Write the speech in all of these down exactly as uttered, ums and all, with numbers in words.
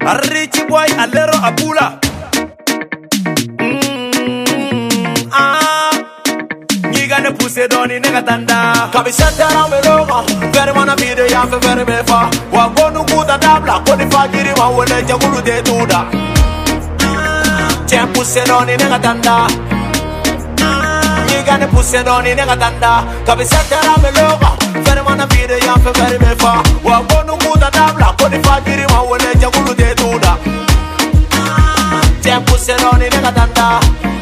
Richie boy, Alero Abula. Mm, ah, Niga ne puse doni nega tanda. Kabisete rambe loga, very mana video ya fe very befa. Wa gonu kuta dabla, koni fajiri wa wele jagulu de tuda. Chen puse doni nega tanda. Niga ne puse doni nega tanda. Kabisete rambe loga, very mana video ya fe very befa. Wa gonu kuta dabla, koni fajiri wa wele jagulu de tuda. Chen puse doni nega tanda.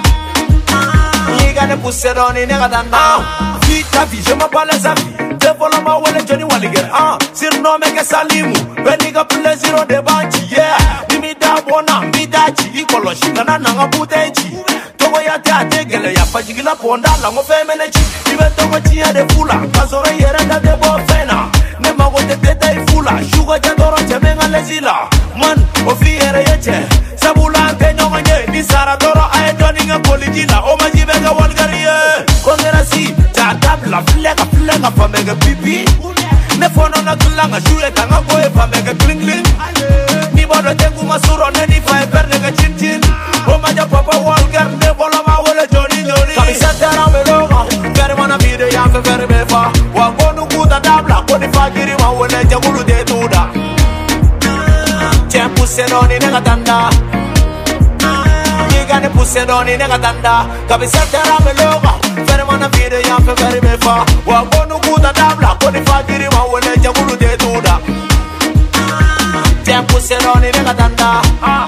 Niga ne puse doni nega tanda. Vita vie, je m'appelle les amis. Dévoile ma wele Johnny Walliger. Ah, surnommé que Salimu. Beniga plaisir au débanchi, yeah. Mimi da bona, mi da chi, ikolo shingana nanga putechi. Togo ya te ategele ya fajigila ponda la ngo femenechi. Ibe togo chia de fula, kasore yere da de bo fena. Ne mago te teta i fula, sugar jandoro chemenga lezila. Man, ofi yere yeche. Sabula ke nyonga nye, ni sara doro ae doninga polijila. Oma jibega walgariye. Kongera si, tabla flega flega pa mega pipi. Ne fono na kulanga shuye tanga boye pa mega kling kling. Ni bodo tengu masuro ne ni fa per nega chin chin. O maja papa walgar ne bola ma wole joni joni. Kabisete rambe loga, very mana video ya fe very befa. Wa gonu kuta dabla, koni fajiri wa wele jagulu de tuda. Chen puse doni nega tanda. Niga ne puse doni nega tanda. Kabisete rambe loga, very mana video ya fe very befa. Wa gonu kuta dabla, koni fajiri wa wele jagulu de tuda. Chen puse doni nega tanda.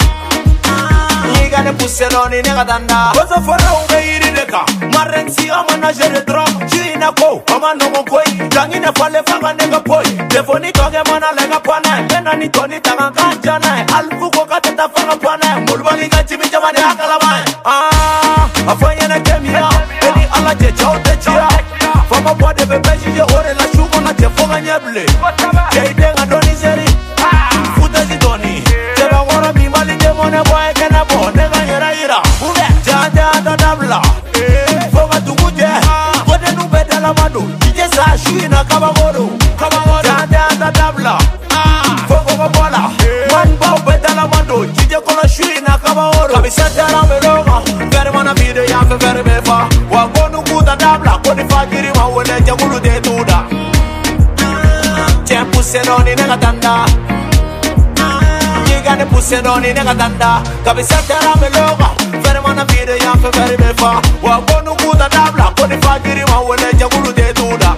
Niga ne puse doni nega tanda. Koza fara ube iri deka. Marensi ama na jere drop. China ko, ama nomo koi. Jangine fale fanga nega poi. Defoni toge mana lega pana. Mena ni toni tanga kanjana. Alfu ko kateta fanga pana. Mulbali ka chimi jamani akala mai. Ah, afanya na kemia. Eni ala je chao te chia. Fama bode bebe jije ore la shugo na je fonga nyeble. Jeide nga doni seri. Futa zi doni. Jeba ngora bimbali je mone boy kena bo. Nega yera yera. Jande anda dabla. Fonga tukuje. Kode nube dala mado. Jije sa shui na kabagoro. Jande anda dabla. Fonga mabola. Man bao bedala mado. Jije kono shui na kabagoro. Kabisete rambe loga, very mana video ya fe very befa. Wa gonu kuta dabla, koni fajiri wa wele jagulu de tuda. Chen puse doni nega tanda. Niga ne puse doni nega tanda. Kabisete rambe loga, very mana video ya fe very befa. Wa gonu kuta dabla, koni fajiri wa wele jagulu de tuda.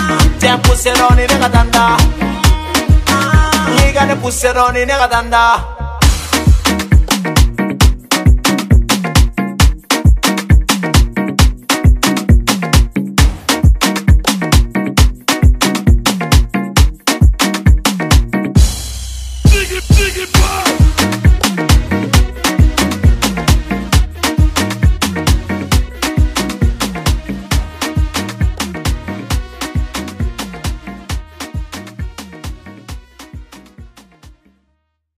Chen puse doni nega tanda. Niga ne puse doni nega tanda.